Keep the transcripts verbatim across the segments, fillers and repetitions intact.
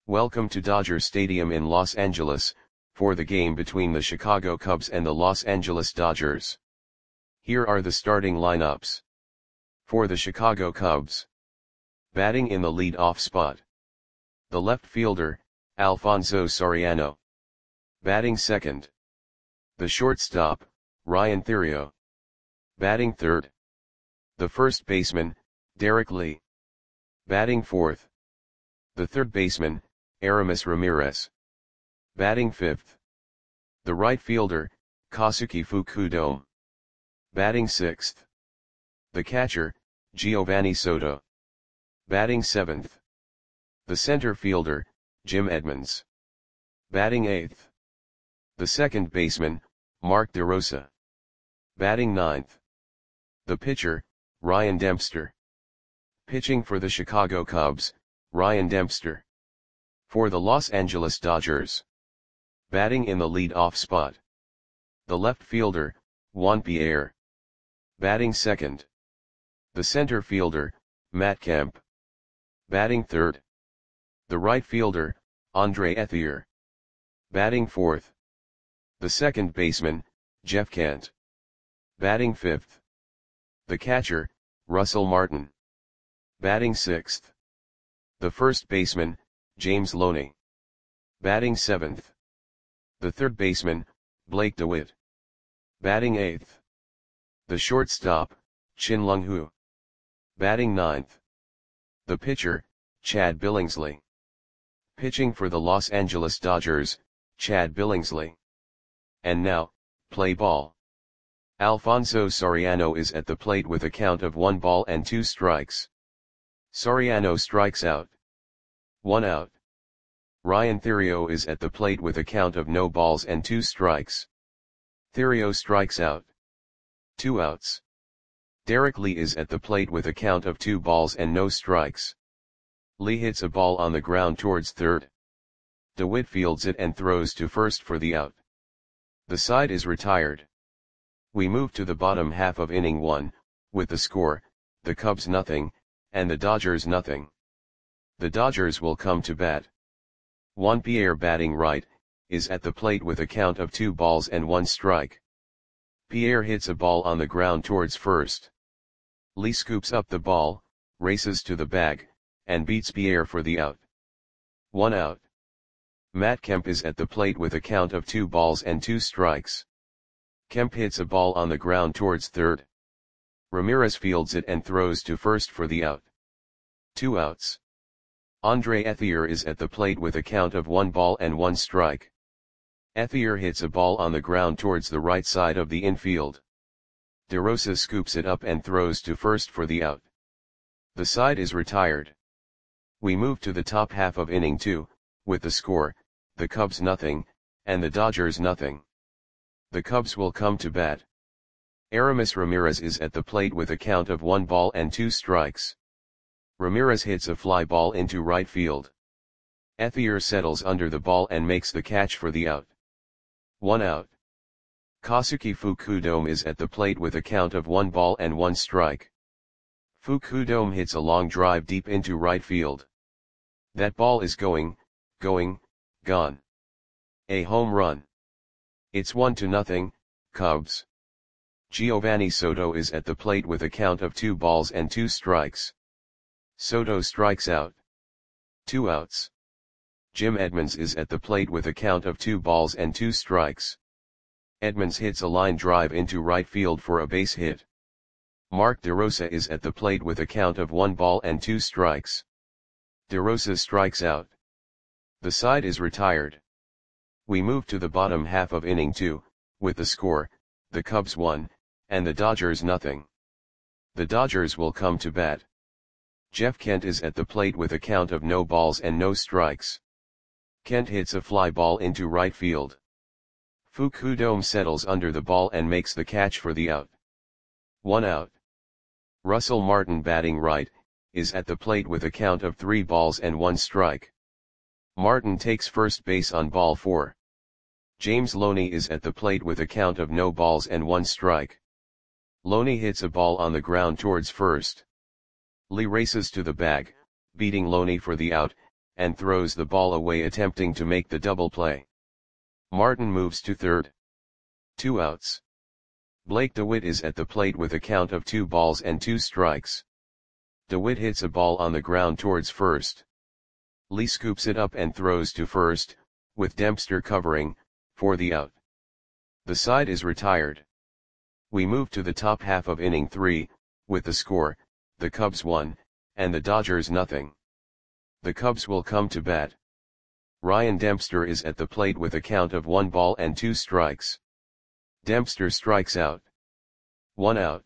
Welcome to Dodger Stadium in Los Angeles, for the game between the Chicago Cubs and the Los Angeles Dodgers. Here are the starting lineups. For the Chicago Cubs. Batting in the lead-off spot. The left fielder, Alfonso Soriano. Batting second. The shortstop, Ryan Theriot. Batting third. The first baseman, Derek Lee. Batting fourth. The third baseman, Aramis Ramirez. Batting fifth. The right fielder, Kosuke Fukudome. Batting sixth. The catcher, Giovanni Soto. Batting seventh. The center fielder, Jim Edmonds. Batting eighth. The second baseman, Mark DeRosa. Batting ninth. The pitcher, Ryan Dempster. Pitching for the Chicago Cubs, Ryan Dempster. For the Los Angeles Dodgers. Batting in the lead-off spot. The left fielder, Juan Pierre. Batting second. The center fielder, Matt Kemp. Batting third. The right fielder, Andre Ethier. Batting fourth. The second baseman, Jeff Kent. Batting fifth. The catcher, Russell Martin. Batting sixth. The first baseman, James Loney. Batting seventh. The third baseman, Blake DeWitt. Batting eighth. The shortstop, Chin Lung Hu. Batting ninth. The pitcher, Chad Billingsley. Pitching for the Los Angeles Dodgers, Chad Billingsley. And now, play ball. Alfonso Soriano is at the plate with a count of one ball and two strikes. Soriano strikes out. One out. Ryan Theriot is at the plate with a count of no balls and two strikes. Theriot strikes out. Two outs. Derek Lee is at the plate with a count of two balls and no strikes. Lee hits a ball on the ground towards third. DeWitt fields it and throws to first for the out. The side is retired. We move to the bottom half of inning one, with the score, the Cubs nothing, and the Dodgers nothing. The Dodgers will come to bat. Juan Pierre batting right, is at the plate with a count of two balls and one strike. Pierre hits a ball on the ground towards first. Lee scoops up the ball, races to the bag, and beats Pierre for the out. One out. Matt Kemp is at the plate with a count of two balls and two strikes. Kemp hits a ball on the ground towards third. Ramirez fields it and throws to first for the out. Two outs. Andre Ethier is at the plate with a count of one ball and one strike. Ethier hits a ball on the ground towards the right side of the infield. DeRosa scoops it up and throws to first for the out. The side is retired. We move to the top half of inning two, with the score, the Cubs nothing, and the Dodgers nothing. The Cubs will come to bat. Aramis Ramirez is at the plate with a count of one ball and two strikes. Ramirez hits a fly ball into right field. Ethier settles under the ball and makes the catch for the out. One out. Kosuke Fukudome is at the plate with a count of one ball and one strike. Fukudome hits a long drive deep into right field. That ball is going, going, gone. A home run. It's one to nothing, Cubs. Giovanni Soto is at the plate with a count of two balls and two strikes. Soto strikes out. Two outs. Jim Edmonds is at the plate with a count of two balls and two strikes. Edmonds hits a line drive into right field for a base hit. Mark DeRosa is at the plate with a count of one ball and two strikes. DeRosa strikes out. The side is retired. We move to the bottom half of inning two, with the score, the Cubs one, and the Dodgers nothing. The Dodgers will come to bat. Jeff Kent is at the plate with a count of no balls and no strikes. Kent hits a fly ball into right field. Fukudome settles under the ball and makes the catch for the out. One out. Russell Martin batting right, is at the plate with a count of three balls and one strike. Martin takes first base on ball four. James Loney is at the plate with a count of no balls and one strike. Loney hits a ball on the ground towards first. Lee races to the bag, beating Loney for the out, and throws the ball away attempting to make the double play. Martin moves to third. Two outs. Blake DeWitt is at the plate with a count of two balls and two strikes. DeWitt hits a ball on the ground towards first. Lee scoops it up and throws to first, with Dempster covering, for the out. The side is retired. We move to the top half of inning three, with the score, the Cubs one, and the Dodgers nothing. The Cubs will come to bat. Ryan Dempster is at the plate with a count of one ball and two strikes. Dempster strikes out. One out.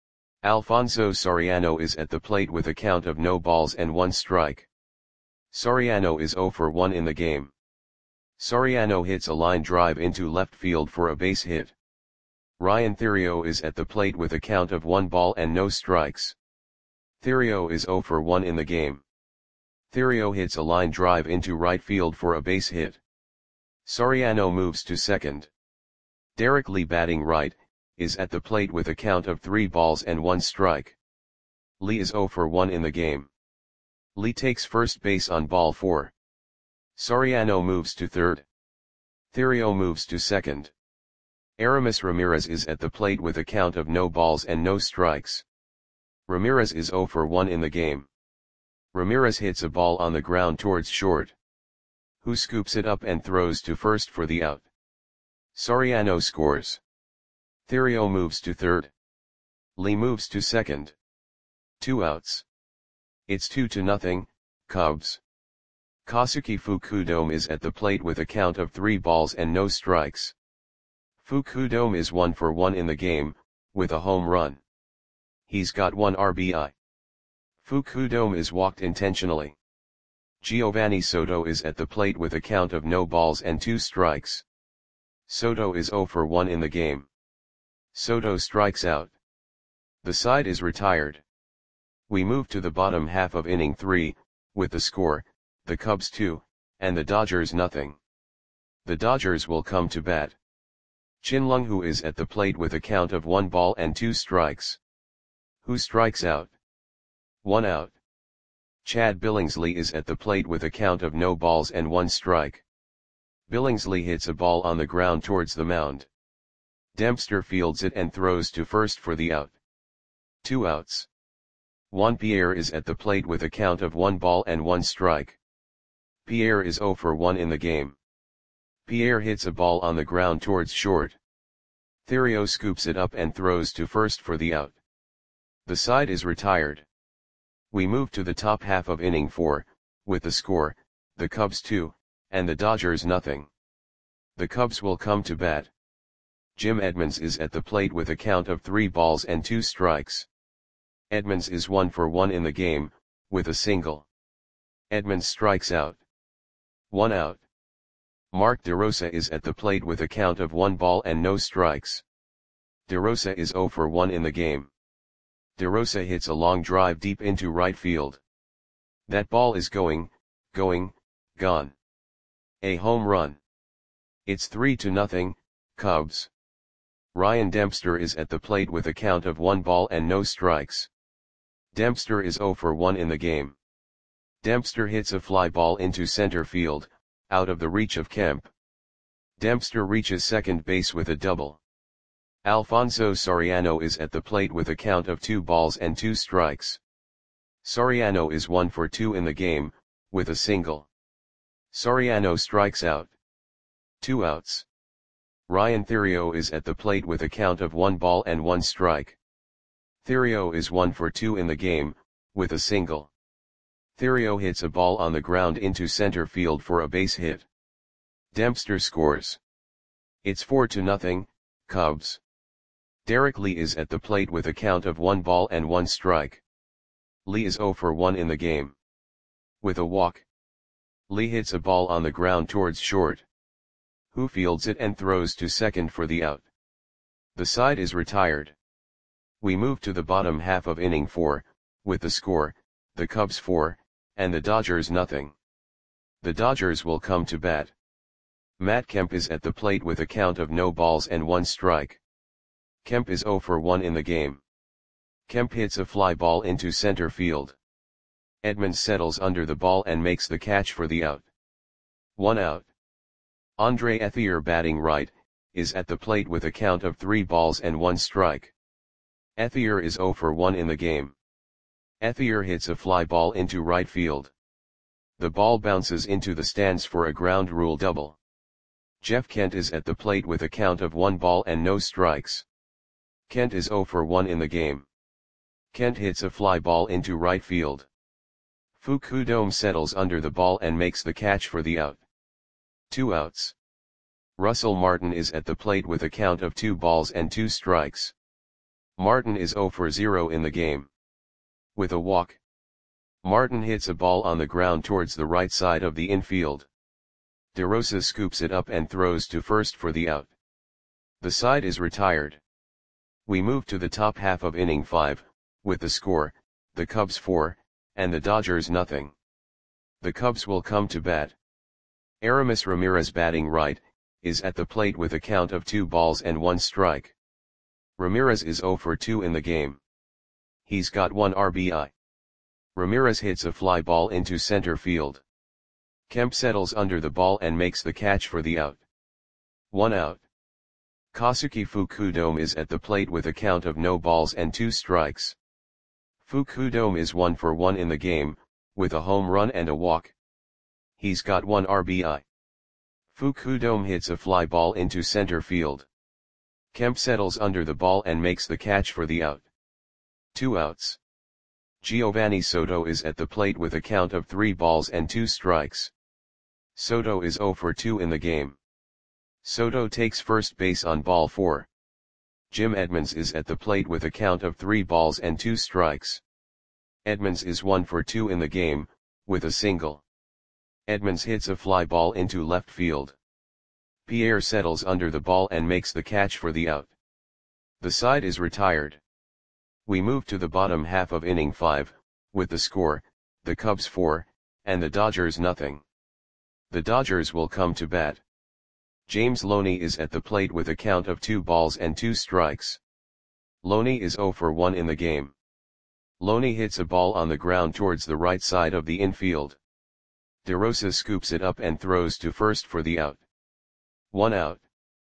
Alfonso Soriano is at the plate with a count of no balls and one strike. Soriano is zero for one in the game. Soriano hits a line drive into left field for a base hit. Ryan Theriot is at the plate with a count of one ball and no strikes. Theriot is zero for one in the game. Theriot hits a line drive into right field for a base hit. Soriano moves to second. Derek Lee, batting right, is at the plate with a count of three balls and one strike. Lee is zero for one in the game. Lee takes first base on ball four. Soriano moves to third. Theriot moves to second. Aramis Ramirez is at the plate with a count of no balls and no strikes. Ramirez is zero for one in the game. Ramirez hits a ball on the ground towards short, who scoops it up and throws to first for the out. Soriano scores. Theriot moves to third. Lee moves to second. Two outs. It's two to nothing, Cubs. Kosuke Fukudome is at the plate with a count of three balls and no strikes. Fukudome is one for one in the game, with a home run. He's got one R B I. Fukudome is walked intentionally. Giovanni Soto is at the plate with a count of no balls and two strikes. Soto is zero for one in the game. Soto strikes out. The side is retired. We move to the bottom half of inning three, with the score, the Cubs two, and the Dodgers nothing. The Dodgers will come to bat. Chin Lung Hu is at the plate with a count of one ball and two strikes. Who strikes out? One out. Chad Billingsley is at the plate with a count of no balls and one strike. Billingsley hits a ball on the ground towards the mound. Dempster fields it and throws to first for the out. Two outs. Juan Pierre is at the plate with a count of one ball and one strike. Pierre is zero for one in the game. Pierre hits a ball on the ground towards short. Theriot scoops it up and throws to first for the out. The side is retired. We move to the top half of inning four, with the score, the Cubs two, and the Dodgers nothing. The Cubs will come to bat. Jim Edmonds is at the plate with a count of three balls and two strikes. Edmonds is one for one in the game, with a single. Edmonds strikes out. One out. Mark DeRosa is at the plate with a count of one ball and no strikes. DeRosa is zero for one in the game. DeRosa hits a long drive deep into right field. That ball is going, going, gone. A home run. It's three to nothing, Cubs. Ryan Dempster is at the plate with a count of one ball and no strikes. Dempster is zero for one in the game. Dempster hits a fly ball into center field, out of the reach of Kemp. Dempster reaches second base with a double. Alfonso Soriano is at the plate with a count of two balls and two strikes. Soriano is one for two in the game, with a single. Soriano strikes out. Two outs. Ryan Theriot is at the plate with a count of one ball and one strike. Theriot is one for two in the game, with a single. Theriot hits a ball on the ground into center field for a base hit. Dempster scores. It's four to nothing, Cubs. Derek Lee is at the plate with a count of one ball and one strike. Lee is zero for one in the game. With a walk. Lee hits a ball on the ground towards short, who fields it and throws to second for the out. The side is retired. We move to the bottom half of inning four, with the score, the Cubs four, and the Dodgers nothing. The Dodgers will come to bat. Matt Kemp is at the plate with a count of no balls and one strike. Kemp is zero for one in the game. Kemp hits a fly ball into center field. Edmonds settles under the ball and makes the catch for the out. One out. Andre Ethier, batting right, is at the plate with a count of three balls and one strike. Ethier is zero for one in the game. Ethier hits a fly ball into right field. The ball bounces into the stands for a ground rule double. Jeff Kent is at the plate with a count of one ball and no strikes. Kent is zero for one in the game. Kent hits a fly ball into right field. Fukudome settles under the ball and makes the catch for the out. Two outs. Russell Martin is at the plate with a count of two balls and two strikes. Martin is zero for zero in the game. With a walk, Martin hits a ball on the ground towards the right side of the infield. DeRosa scoops it up and throws to first for the out. The side is retired. We move to the top half of inning five, with the score, the Cubs four, and the Dodgers nothing. The Cubs will come to bat. Aramis Ramirez, batting right, is at the plate with a count of two balls and one strike. Ramirez is zero for two in the game. He's got one R B I. Ramirez hits a fly ball into center field. Kemp settles under the ball and makes the catch for the out. One out. Kosuke Fukudome is at the plate with a count of no balls and two strikes. Fukudome is one for one in the game, with a home run and a walk. He's got one R B I. Fukudome hits a fly ball into center field. Kemp settles under the ball and makes the catch for the out. Two outs. Giovanni Soto is at the plate with a count of three balls and two strikes. Soto is zero for two in the game. Soto takes first base on ball four. Jim Edmonds is at the plate with a count of three balls and two strikes. Edmonds is one for two in the game, with a single. Edmonds hits a fly ball into left field. Pierre settles under the ball and makes the catch for the out. The side is retired. We move to the bottom half of inning five, with the score, the Cubs four, and the Dodgers nothing. The Dodgers will come to bat. James Loney is at the plate with a count of two balls and two strikes. Loney is zero for one in the game. Loney hits a ball on the ground towards the right side of the infield. DeRosa scoops it up and throws to first for the out. One out.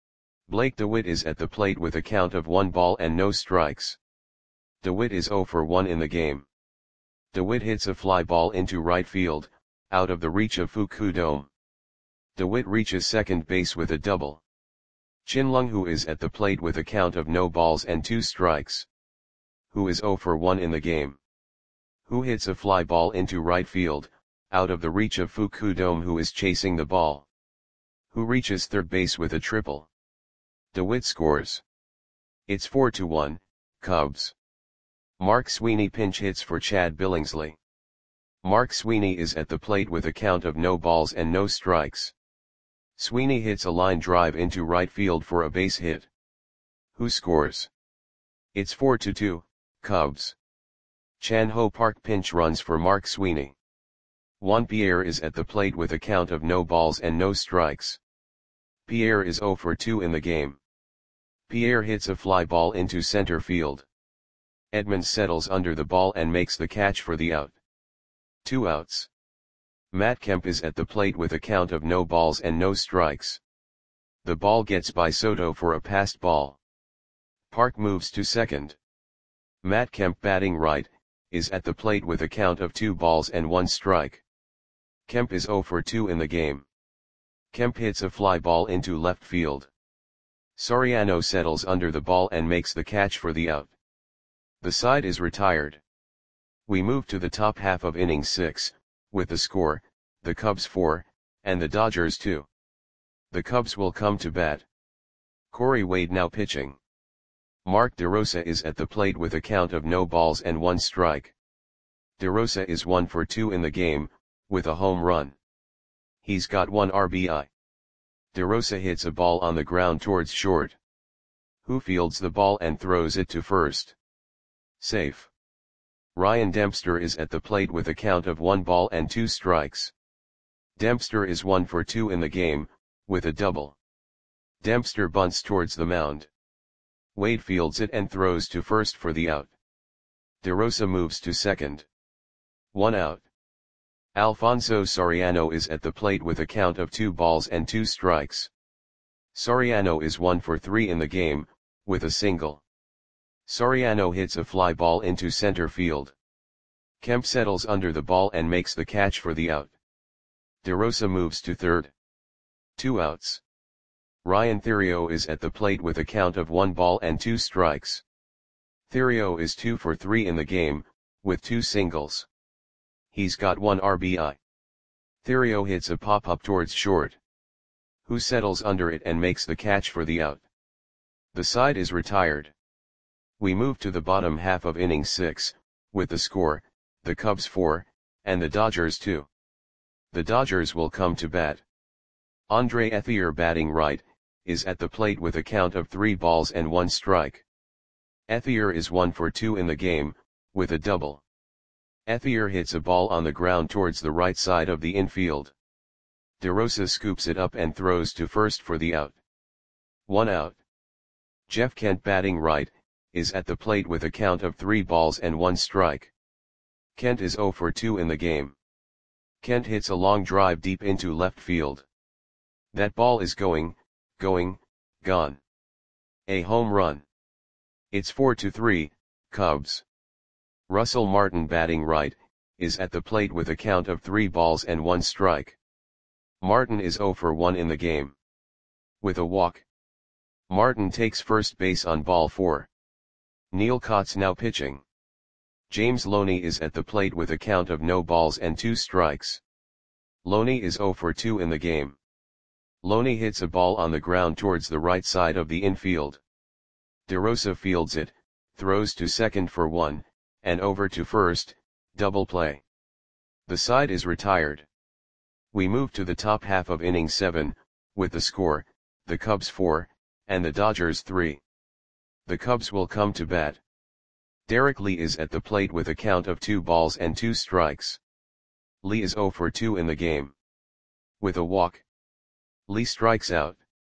Blake DeWitt is at the plate with a count of one ball and no strikes. DeWitt is zero for one in the game. DeWitt hits a fly ball into right field, out of the reach of Fukudome. DeWitt reaches second base with a double. Chin-Lung Hu is at the plate with a count of no balls and two strikes. Hu is zero for one in the game. Hu hits a fly ball into right field, out of the reach of Fukudome, who is chasing the ball. Hu reaches third base with a triple. DeWitt scores. It's four to one, Cubs. Mark Sweeney pinch hits for Chad Billingsley. Mark Sweeney is at the plate with a count of no balls and no strikes. Sweeney hits a line drive into right field for a base hit. Hu scores. It's four to two, Cubs. Chan Ho Park pinch runs for Mark Sweeney. Juan Pierre is at the plate with a count of no balls and no strikes. Pierre is zero for two in the game. Pierre hits a fly ball into center field. Edmonds settles under the ball and makes the catch for the out. Two outs. Matt Kemp is at the plate with a count of no balls and no strikes. The ball gets by Soto for a passed ball. Park moves to second. Matt Kemp, batting right, is at the plate with a count of two balls and one strike. Kemp is zero for two in the game. Kemp hits a fly ball into left field. Soriano settles under the ball and makes the catch for the out. The side is retired. We move to the top half of inning six, with the score, the Cubs four, and the Dodgers two. The Cubs will come to bat. Corey Wade now pitching. Mark DeRosa is at the plate with a count of no balls and one strike. DeRosa is one for two in the game, with a home run. He's got one R B I. DeRosa hits a ball on the ground towards short. Hu fields the ball and throws it to first. Safe. Ryan Dempster is at the plate with a count of one ball and two strikes. Dempster is one for two in the game, with a double. Dempster bunts towards the mound. Wade fields it and throws to first for the out. DeRosa moves to second. One out. Alfonso Soriano is at the plate with a count of two balls and two strikes. Soriano is one for three in the game, with a single. Soriano hits a fly ball into center field. Kemp settles under the ball and makes the catch for the out. DeRosa moves to third. Two outs. Ryan Theriot is at the plate with a count of one ball and two strikes. Theriot is two for three in the game, with two singles. He's got one R B I. Theriot hits a pop-up towards short, who settles under it and makes the catch for the out. The side is retired. We move to the bottom half of inning six, with the score, the Cubs four, and the Dodgers two. The Dodgers will come to bat. Andre Ethier, batting right, is at the plate with a count of three balls and one strike. Ethier is one for two in the game, with a double. Ethier hits a ball on the ground towards the right side of the infield. DeRosa scoops it up and throws to first for the out. One out. Jeff Kent, batting right, is at the plate with a count of three balls and one strike. Kent is zero for two in the game. Kent hits a long drive deep into left field. That ball is going, going, gone. A home run. It's four to three, Cubs. Russell Martin, batting right, is at the plate with a count of three balls and one strike. Martin is zero for one in the game. With a walk. Martin takes first base on ball four. Neil Kotz now pitching. James Loney is at the plate with a count of no balls and two strikes. Loney is zero for two in the game. Loney hits a ball on the ground towards the right side of the infield. DeRosa fields it, throws to second for one, and over to first, double play. The side is retired. We move to the top half of inning seven, with the score, the Cubs four, and the Dodgers three. The Cubs will come to bat. Derek Lee is at the plate with a count of two balls and two strikes. Lee is zero for two in the game. With a walk. Lee strikes out.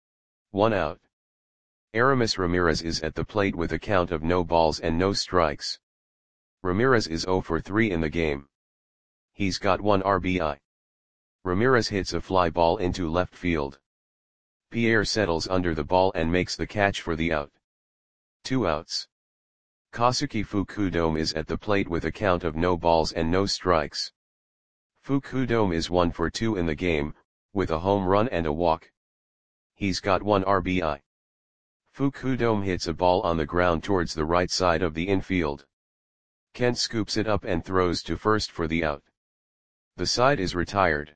One out. Aramis Ramirez is at the plate with a count of no balls and no strikes. Ramirez is zero for three in the game. He's got one R B I. Ramirez hits a fly ball into left field. Pierre settles under the ball and makes the catch for the out. Two outs. Kosuke Fukudome is at the plate with a count of no balls and no strikes. Fukudome is one for two in the game, with a home run and a walk. He's got one R B I. Fukudome hits a ball on the ground towards the right side of the infield. Kent scoops it up and throws to first for the out. The side is retired.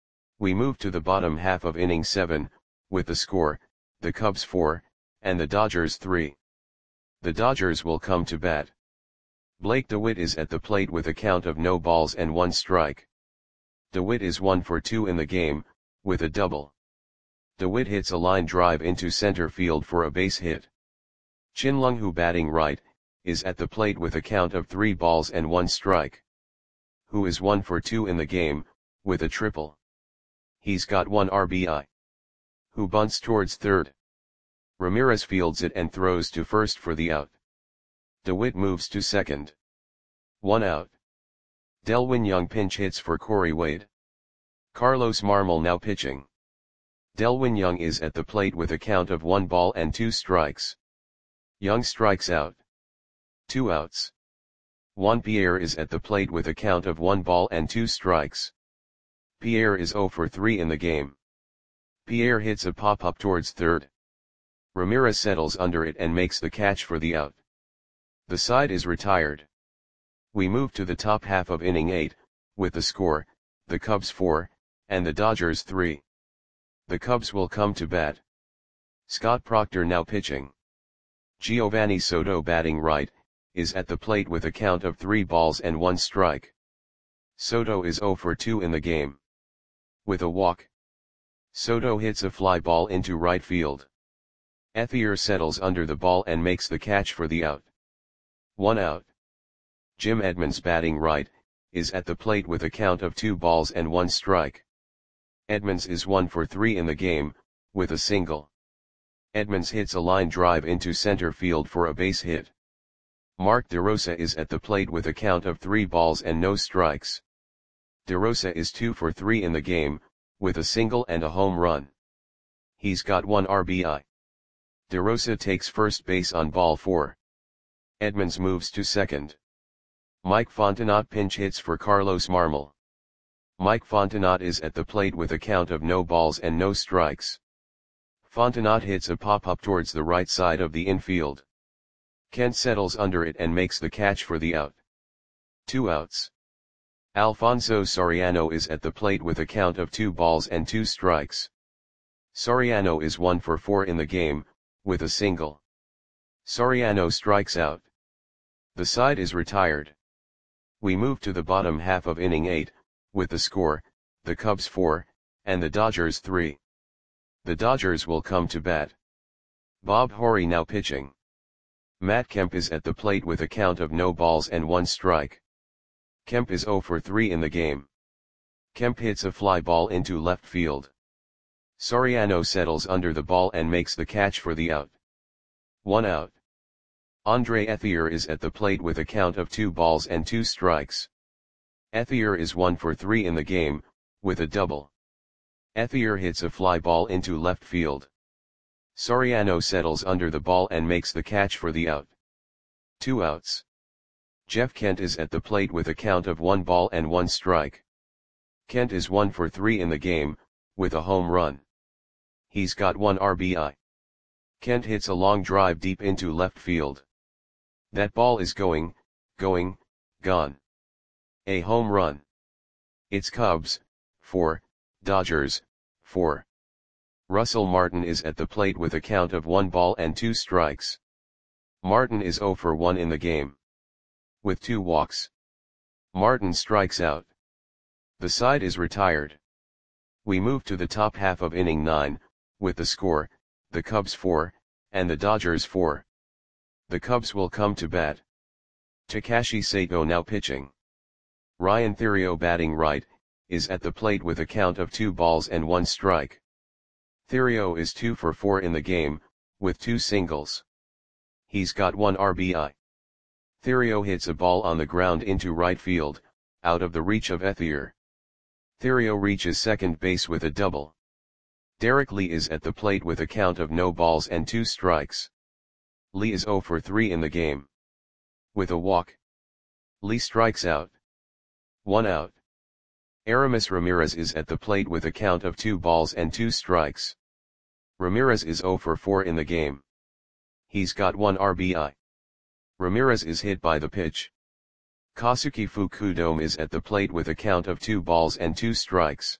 We move to the bottom half of inning seven, with the score, the Cubs four, and the Dodgers three. The Dodgers will come to bat. Blake DeWitt is at the plate with a count of no balls and one strike. DeWitt is one for two in the game, with a double. DeWitt hits a line drive into center field for a base hit. Chin Lung Hu, batting right, is at the plate with a count of three balls and one strike. Hu is one for two in the game, with a triple. He's got one R B I. Hu bunts towards third. Ramirez fields it and throws to first for the out. DeWitt moves to second. One out. Delwin Young pinch hits for Corey Wade. Carlos Marmol now pitching. Delwin Young is at the plate with a count of one ball and two strikes. Young strikes out. Two outs. Juan Pierre is at the plate with a count of one ball and two strikes. Pierre is zero for three in the game. Pierre hits a pop-up towards third. Ramirez settles under it and makes the catch for the out. The side is retired. We move to the top half of inning eight, with the score, the Cubs four, and the Dodgers three. The Cubs will come to bat. Scott Proctor now pitching. Giovanni Soto, batting right, is at the plate with a count of three balls and one strike. Soto is zero for two in the game. With a walk. Soto hits a fly ball into right field. Ethier settles under the ball and makes the catch for the out. One out. Jim Edmonds, batting right, is at the plate with a count of two balls and one strike. Edmonds is one for three in the game, with a single. Edmonds hits a line drive into center field for a base hit. Mark DeRosa is at the plate with a count of three balls and no strikes. DeRosa is two for three in the game, with a single and a home run. He's got one R B I. DeRosa takes first base on ball four. Edmonds moves to second. Mike Fontenot pinch hits for Carlos Marmol. Mike Fontenot is at the plate with a count of no balls and no strikes. Fontenot hits a pop-up towards the right side of the infield. Kent settles under it and makes the catch for the out. Two outs. Alfonso Soriano is at the plate with a count of two balls and two strikes. Soriano is one for four in the game, with a single. Soriano strikes out. The side is retired. We move to the bottom half of inning eight, with the score, the Cubs four, and the Dodgers three. The Dodgers will come to bat. Bob Horry now pitching. Matt Kemp is at the plate with a count of no balls and one strike. Kemp is zero for three in the game. Kemp hits a fly ball into left field. Soriano settles under the ball and makes the catch for the out. One out. Andre Ethier is at the plate with a count of two balls and two strikes. Ethier is one for three in the game, with a double. Ethier hits a fly ball into left field. Soriano settles under the ball and makes the catch for the out. Two outs. Jeff Kent is at the plate with a count of one ball and one strike. Kent is one for three in the game, with a home run. He's got one R B I. Kent hits a long drive deep into left field. That ball is going, going, gone. A home run. It's Cubs, four, Dodgers, four. Russell Martin is at the plate with a count of one ball and two strikes. Martin is zero for one in the game. With two walks. Martin strikes out. The side is retired. We move to the top half of inning nine, with the score, the Cubs four, and the Dodgers four. The Cubs will come to bat. Takashi Sato now pitching. Ryan Theriot batting right, is at the plate with a count of two balls and one strike. Theriot is two for four in the game, with two singles. He's got one R B I. Theriot hits a ball on the ground into right field, out of the reach of Ethier. Theriot reaches second base with a double. Derek Lee is at the plate with a count of no balls and two strikes. Lee is zero for three in the game. With a walk. Lee strikes out. One out. Aramis Ramirez is at the plate with a count of two balls and two strikes. Ramirez is zero for four in the game. He's got one R B I. Ramirez is hit by the pitch. Kazuki Fukudome is at the plate with a count of two balls and two strikes.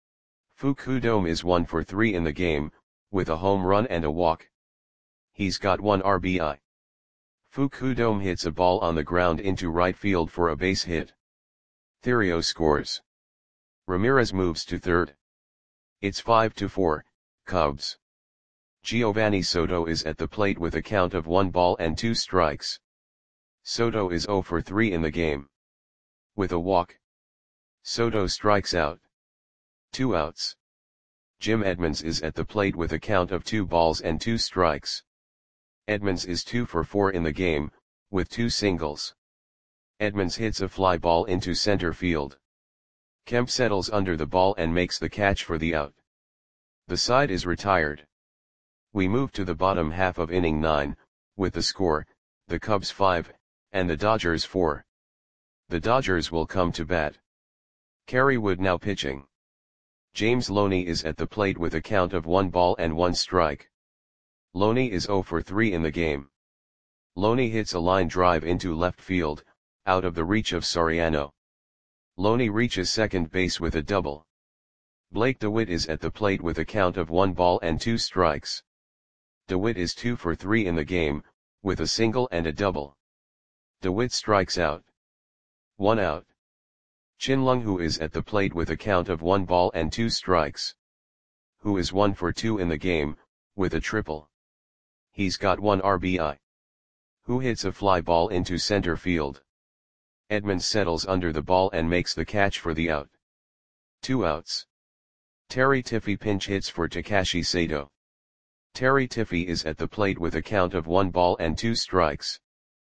Fukudome is one for three in the game, with a home run and a walk. He's got one R B I. Fukudome hits a ball on the ground into right field for a base hit. Theriot scores. Ramirez moves to third. It's five to four, Cubs. Giovanni Soto is at the plate with a count of one ball and two strikes. Soto is zero for three in the game. With a walk. Soto strikes out. Two outs. Jim Edmonds is at the plate with a count of two balls and two strikes. Edmonds is two for four in the game, with two singles. Edmonds hits a fly ball into center field. Kemp settles under the ball and makes the catch for the out. The side is retired. We move to the bottom half of inning nine, with the score, the Cubs five, and the Dodgers four. The Dodgers will come to bat. Kerry Wood now pitching. James Loney is at the plate with a count of one ball and one strike. Loney is zero for three in the game. Loney hits a line drive into left field, out of the reach of Soriano. Loney reaches second base with a double. Blake DeWitt is at the plate with a count of one ball and two strikes. DeWitt is two for three in the game, with a single and a double. DeWitt strikes out. One out. Chin-Lung Hu is at the plate with a count of one ball and two strikes. Hu is one for two in the game, with a triple. He's got one R B I. Hu hits a fly ball into center field. Edmonds settles under the ball and makes the catch for the out. Two outs. Terry Tiffy pinch hits for Takashi Sato. Terry Tiffy is at the plate with a count of one ball and two strikes.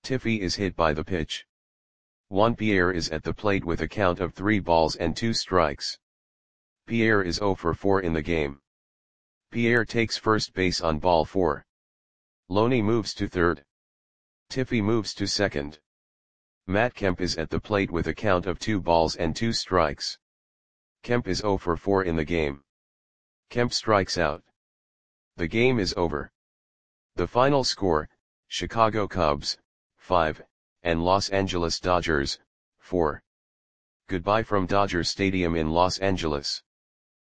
Tiffy is hit by the pitch. Juan Pierre is at the plate with a count of three balls and two strikes. Pierre is zero for four in the game. Pierre takes first base on ball four. Loney moves to third. Tiffy moves to second. Matt Kemp is at the plate with a count of two balls and two strikes. Kemp is zero for four in the game. Kemp strikes out. The game is over. The final score, Chicago Cubs, five, and Los Angeles Dodgers, four. Goodbye from Dodger Stadium in Los Angeles.